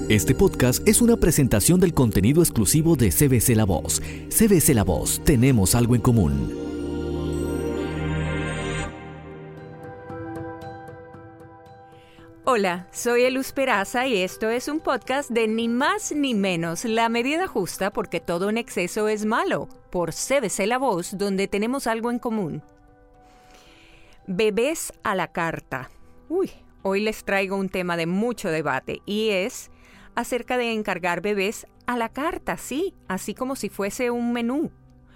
Este podcast es una presentación del contenido exclusivo de CBC La Voz. CBC La Voz, tenemos algo en común. Hola, soy Eluz Peraza y esto es un podcast de Ni Más Ni Menos, la medida justa porque todo en exceso es malo, por CBC La Voz, donde tenemos algo en común. Bebés a la carta. Hoy les traigo un tema de mucho debate y es acerca de encargar bebés a la carta, sí, así como si fuese un menú.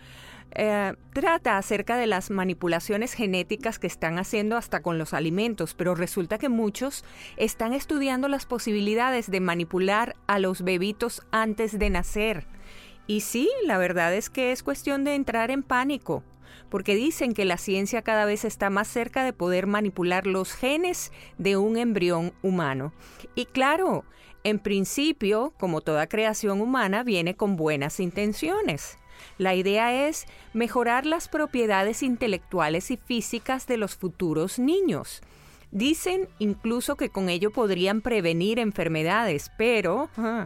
Trata acerca de las manipulaciones genéticas que están haciendo hasta con los alimentos, pero resulta que muchos están estudiando las posibilidades de manipular a los bebitos antes de nacer. Y sí, la verdad es que es cuestión de entrar en pánico, porque dicen que la ciencia cada vez está más cerca de poder manipular los genes de un embrión humano. Y claro, en principio, como toda creación humana, viene con buenas intenciones. La idea es mejorar las propiedades intelectuales y físicas de los futuros niños. Dicen incluso que con ello podrían prevenir enfermedades, pero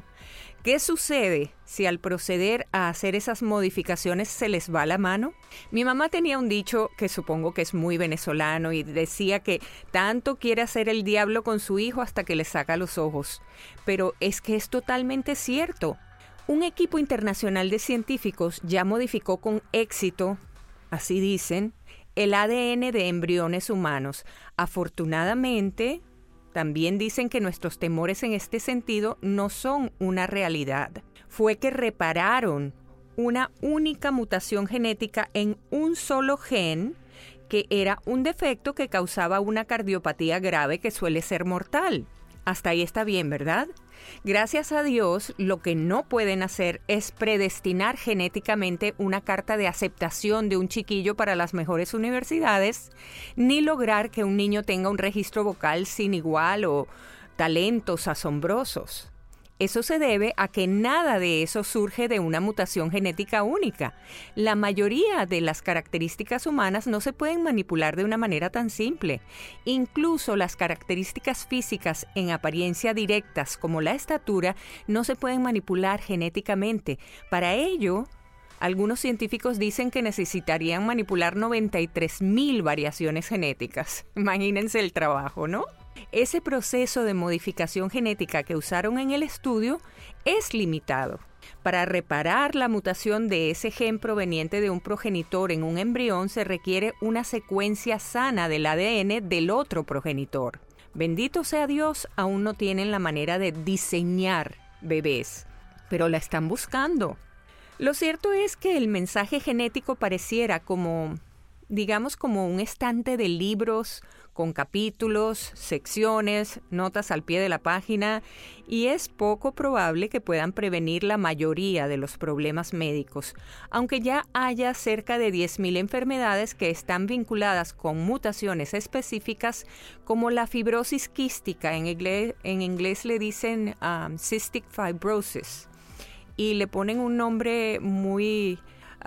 ¿qué sucede si al proceder a hacer esas modificaciones se les va la mano? Mi mamá tenía un dicho que supongo que es muy venezolano y decía que tanto quiere hacer el diablo con su hijo hasta que le saca los ojos. Pero es que es totalmente cierto. Un equipo internacional de científicos ya modificó con éxito, así dicen, el ADN de embriones humanos. Afortunadamente, también dicen que nuestros temores en este sentido no son una realidad. Fue que repararon una única mutación genética en un solo gen que era un defecto que causaba una cardiopatía grave que suele ser mortal. Hasta ahí está bien, ¿verdad? Gracias a Dios, lo que no pueden hacer es predestinar genéticamente una carta de aceptación de un chiquillo para las mejores universidades, ni lograr que un niño tenga un registro vocal sin igual o talentos asombrosos. Eso se debe a que nada de eso surge de una mutación genética única. La mayoría de las características humanas no se pueden manipular de una manera tan simple. Incluso las características físicas en apariencia directas, como la estatura, no se pueden manipular genéticamente. Para ello, algunos científicos dicen que necesitarían manipular 93,000 variaciones genéticas. Imagínense el trabajo, ¿no? Ese proceso de modificación genética que usaron en el estudio es limitado. Para reparar la mutación de ese gen proveniente de un progenitor en un embrión se requiere una secuencia sana del ADN del otro progenitor. Bendito sea Dios, aún no tienen la manera de diseñar bebés, pero la están buscando. Lo cierto es que el mensaje genético pareciera como un estante de libros con capítulos, secciones, notas al pie de la página, y es poco probable que puedan prevenir la mayoría de los problemas médicos, aunque ya haya cerca de 10,000 enfermedades que están vinculadas con mutaciones específicas como la fibrosis quística, en inglés le dicen cystic fibrosis, y le ponen un nombre muy,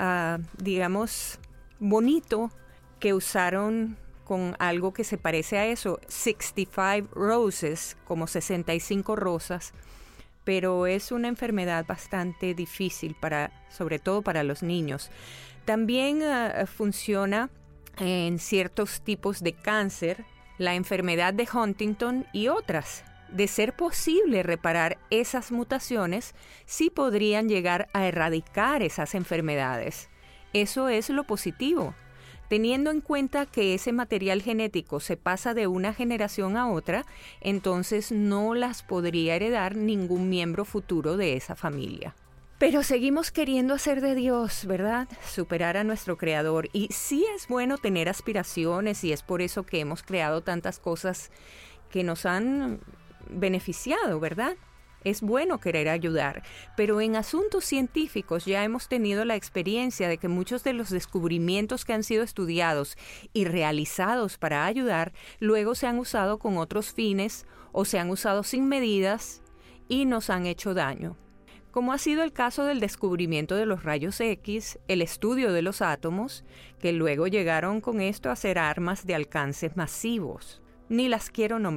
bonito que usaron con algo que se parece a eso, 65 roses, como 65 rosas, pero es una enfermedad bastante difícil sobre todo para los niños. También funciona en ciertos tipos de cáncer, la enfermedad de Huntington y otras. De ser posible reparar esas mutaciones, sí podrían llegar a erradicar esas enfermedades. Eso es lo positivo. Teniendo en cuenta que ese material genético se pasa de una generación a otra, entonces no las podría heredar ningún miembro futuro de esa familia. Pero seguimos queriendo hacer de Dios, ¿verdad? Superar a nuestro Creador. Y sí es bueno tener aspiraciones y es por eso que hemos creado tantas cosas que nos han beneficiado, ¿verdad? Es bueno querer ayudar, pero en asuntos científicos ya hemos tenido la experiencia de que muchos de los descubrimientos que han sido estudiados y realizados para ayudar, luego se han usado con otros fines o se han usado sin medidas y nos han hecho daño. Como ha sido el caso del descubrimiento de los rayos X, el estudio de los átomos, que luego llegaron con esto a ser armas de alcances masivos. Ni las quiero nombrar.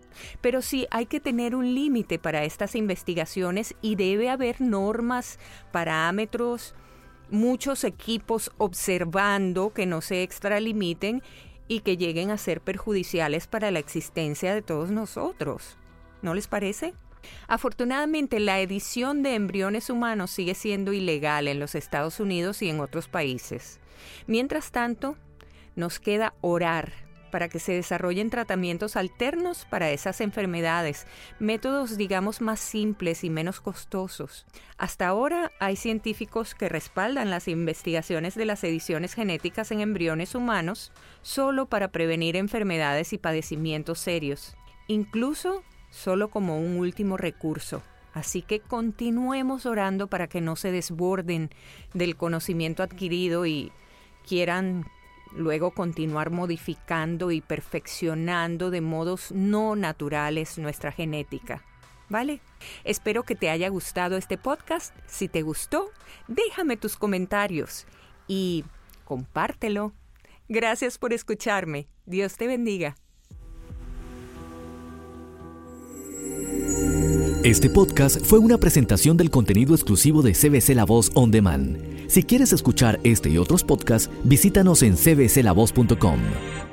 Pero sí hay que tener un límite para estas investigaciones y debe haber normas, parámetros, muchos equipos observando que no se extralimiten y que lleguen a ser perjudiciales para la existencia de todos nosotros. ¿No les parece? Afortunadamente, la edición de embriones humanos sigue siendo ilegal en los Estados Unidos y en otros países. Mientras tanto, nos queda orar para que se desarrollen tratamientos alternos para esas enfermedades, métodos, digamos, más simples y menos costosos. Hasta ahora hay científicos que respaldan las investigaciones de las ediciones genéticas en embriones humanos solo para prevenir enfermedades y padecimientos serios, incluso solo como un último recurso. Así que continuemos orando para que no se desborden del conocimiento adquirido y quieran luego continuar modificando y perfeccionando de modos no naturales nuestra genética. ¿Vale? Espero que te haya gustado este podcast. Si te gustó, déjame tus comentarios y compártelo. Gracias por escucharme. Dios te bendiga. Este podcast fue una presentación del contenido exclusivo de CBC La Voz On Demand. Si quieres escuchar este y otros podcasts, visítanos en cbclavoz.com.